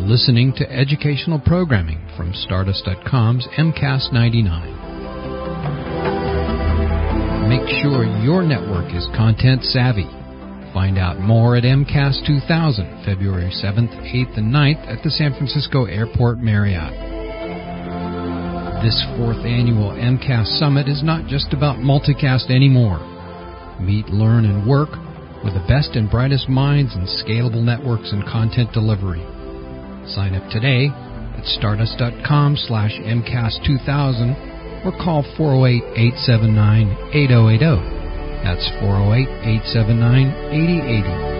listening to educational programming from Stardust.com's MCAS 99. Make sure your network is content savvy. Find out more at MCAS 2000, February 7th, 8th, and 9th at the San Francisco Airport Marriott. This 4th annual MCAS Summit is not just about multicast anymore. Meet, learn, and work with the best and brightest minds in scalable networks and content delivery. Sign up today at stardust.com/MCAS2000 or call 408-879-8080. That's 408-879-8080.